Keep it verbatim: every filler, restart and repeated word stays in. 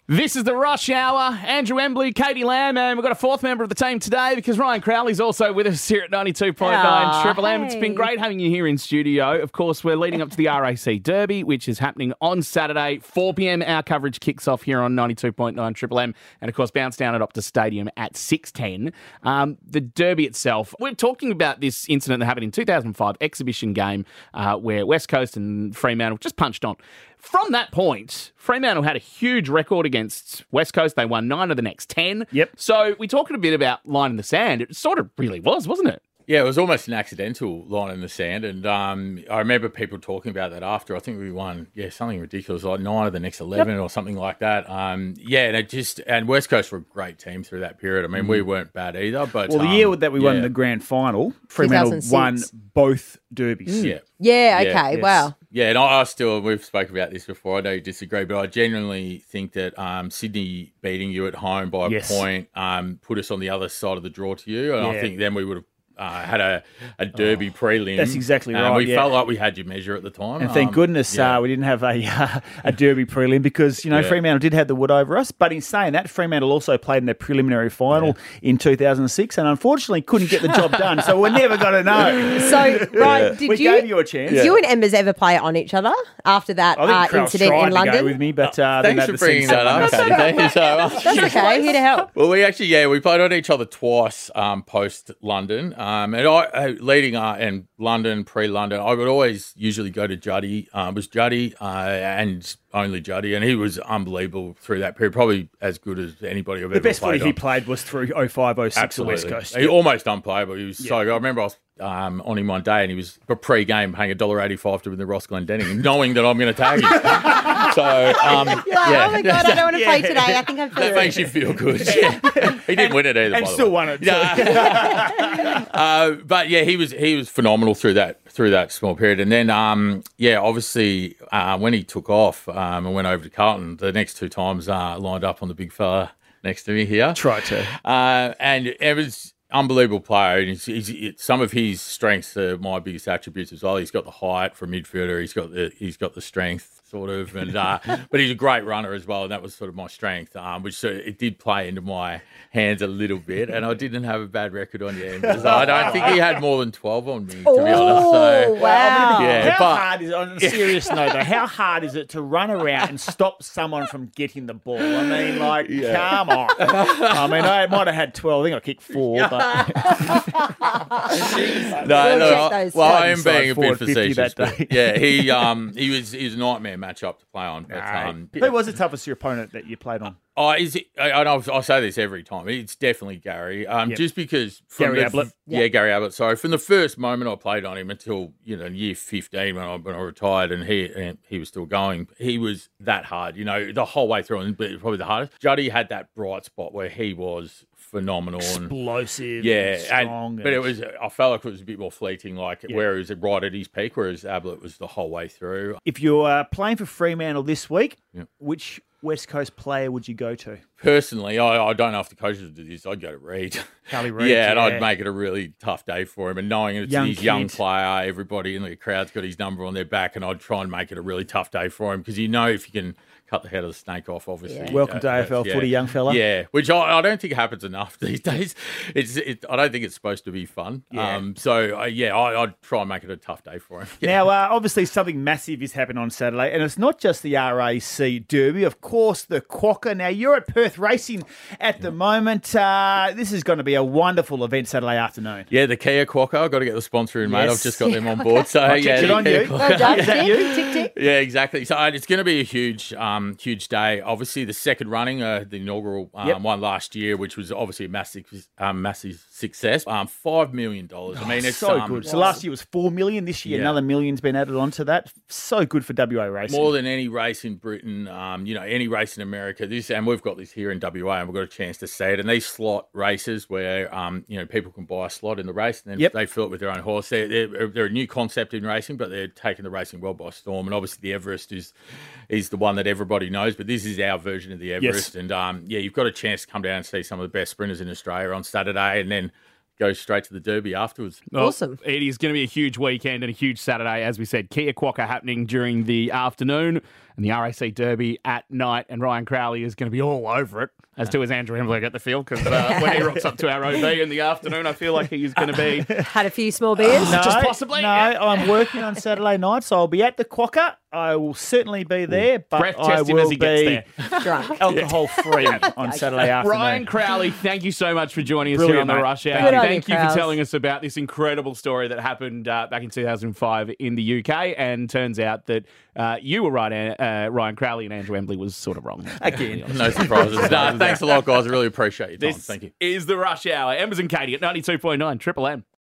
This is the Rush Hour. Andrew Embley, Katie Lamb, and we've got a fourth member of the team today because Ryan Crowley's also with us here at ninety-two point nine Aww, Triple M. hey. It's been great having you here in studio. Of course, we're leading up to the R A C Derby, which is happening on Saturday, four p.m. Our coverage kicks off here on ninety-two point nine Triple M, and of course, bounce down at Optus Stadium at six ten. Um, the Derby itself, we're talking about this incident that happened in two thousand five, exhibition game uh, where West Coast and Fremantle just punched on. From that point, Fremantle had a huge record against West Coast. They won nine of the next ten. Yep. So we're talking a bit about line in the sand. It sort of really was, wasn't it? Yeah, it was almost an accidental line in the sand. And um, I remember people talking about that after. I think we won, yeah, something ridiculous, like nine of the next eleven yep. or something like that. Um, yeah, and it just, and West Coast were a great team through that period. I mean, mm. we weren't bad either. But Well, the um, year that we won yeah. the grand final, Fremantle won both derbies. Mm. Yeah. Yeah, okay, yeah, yes. wow. Yeah, and I, I still, we've spoken about this before, I know you disagree, but I genuinely think that um, Sydney beating you at home by yes. a point um, put us on the other side of the draw to you, and yeah. I think then we would have Uh, had a, a derby oh, prelim. That's exactly right. Um, we yeah. felt like we had your measure at the time. And thank um, goodness yeah. uh, we didn't have a uh, a derby prelim because, you know, yeah. Fremantle did have the wood over us. But in saying that, Fremantle also played in their preliminary final yeah. in two thousand six and unfortunately couldn't get the job done. So we're never going to know. So, right, yeah. did we you, gave you a chance. Did you and Embers ever play on each other after that I think uh, incident tried in London? To go with me, but uh, thanks for bringing that up, Katie. So, That's okay. Here to help. Well, we actually, yeah, we played on each other twice um, post London, um, and I uh, leading uh, and London pre-London, I would always usually go to Juddy. Um, it was Juddy uh, and only Juddy, and he was unbelievable through that period. Probably as good as anybody I've the ever played. The best footy on. he played was through oh five oh six Absolutely. at West Coast. He almost unplayable. He was yeah. so good. I remember I was um, on him one day, and he was a pre-game paying a dollar eighty-five to win the Ross Glendenning, knowing that I'm going to tag him. so um, You're like, yeah. oh my god, I don't want to yeah. play today. I think I'm That makes you feel good. Yeah. He didn't win it either, and by the still way. won it. Yeah. uh, but yeah, he was he was phenomenal through that through that small period. And then um, yeah, obviously uh, when he took off um, and went over to Carlton, the next two times uh, lined up on the big fella next to me here. Try to. Uh, and it was unbelievable player. He's, he's, it, some of his strengths are my biggest attributes as well. He's got the height for a midfielder. He's got the he's got the strength. Sort of, and uh, but he's a great runner as well, and that was sort of my strength, um, which so it did play into my hands a little bit, and I didn't have a bad record on you. I don't think he had more than twelve on me, to oh, be honest. So, wow! Yeah, how but, hard is it, on a serious note, though, how hard is it to run around and stop someone from getting the ball? I mean, like, yeah. come on. I mean, I might have had twelve. I think I kicked four, but no, We'll no. check I, those well, I stats. am being a bit fifty facetious. that day. But yeah, he um he was he was a nightmare matchup to play on. But, um, who was the toughest your opponent that you played on? Oh, is it? I, I, know, I say this every time. It's definitely Gary. Um, Yep. just because from Gary the, Ablett. Yeah, Yep. Gary Ablett. Sorry, from the first moment I played on him until you know year fifteen when I when I retired and he and he was still going. He was that hard. You know, the whole way through, and probably the hardest. Juddy had that bright spot where he was phenomenal and explosive, yeah, and strong. and, And, but it was. I felt like it was a bit more fleeting, like Yeah. where he was right at his peak, whereas Ablett was the whole way through. If you're uh, playing for Fremantle this week, Yeah. which West Coast player would you go to? Personally, I, I don't know if the coaches would do this. I'd go to Reed. Charlie Reid, yeah, and yeah. I'd make it a really tough day for him. And knowing it's Young his young kid. player, everybody in the crowd's got his number on their back, and I'd try and make it a really tough day for him because you know if you can cut the head of the snake off, obviously. Yeah. Welcome uh, to A F L yeah. footy, young fella. Yeah, which I, I don't think happens enough these days. It's it, I don't think it's supposed to be fun. Yeah. Um, so, uh, yeah, I, I'd try and make it a tough day for him. Yeah. Now, uh, obviously, something massive is happening on Saturday, and it's not just the R A C Derby, of course, the Quokka. Now, you're at Perth Racing at the moment. Uh, this is going to be a wonderful event Saturday afternoon. Yeah, the Kia Quokka. I've got to get the sponsor in, mate. Yes. I've just got them on board. So, Oh, yeah, good the on Kia you. Quokka. Well done. Is that tick, you? tick, tick. Yeah, exactly. So uh, it's going to be a huge, um, huge day. Obviously, the second running, uh, the inaugural um, Yep. one last year, which was obviously a massive, um, massive success. Um, Five million dollars. I mean, it's so um, good. So last year was four million. This year, Yeah. another million's been added onto that. So good for W A Racing. more than any race in Britain. Um, you know, any race in America. This, and we've got this here in W A, and we've got a chance to see it. And these slot races, where um, you know, people can buy a slot in the race, and then Yep. they fill it with their own horse. They're, they're, they're a new concept in racing, but they're taking the racing world by storm. And obviously, the Everest is is the one that everybody knows. But this is our version of the Everest. And um, yeah, you've got a chance to come down and see some of the best sprinters in Australia on Saturday, and then go straight to the Derby afterwards. Well, Awesome. It is going to be a huge weekend and a huge Saturday. As we said, Kia Quokka happening during the afternoon. and the R A C Derby at night, and Ryan Crowley is going to be all over it, as to as Andrew Hemberg at the field, because uh, when he rocks up to our O B in the afternoon, I feel like he's going to be Had a few small beers. No, just possibly. No, I'm working on Saturday night, so I'll be at the Quokka. I will certainly be there, but breath I test him will as he gets be there. Drunk. alcohol free on Saturday afternoon. Ryan Crowley, thank you so much for joining us here Brilliant, on the mate. Rush Hour. Thank you. Good on Thank you, you for Crowes. telling us about this incredible story that happened uh, back in two thousand five in the U K. And turns out that uh, you were right, uh, Ryan Crowley, and Andrew Embley was sort of wrong. Again. No surprises. No, thanks a lot, guys. I really appreciate your time. This Thank you. is the Rush Hour. Embers and Katie at ninety-two point nine Triple M.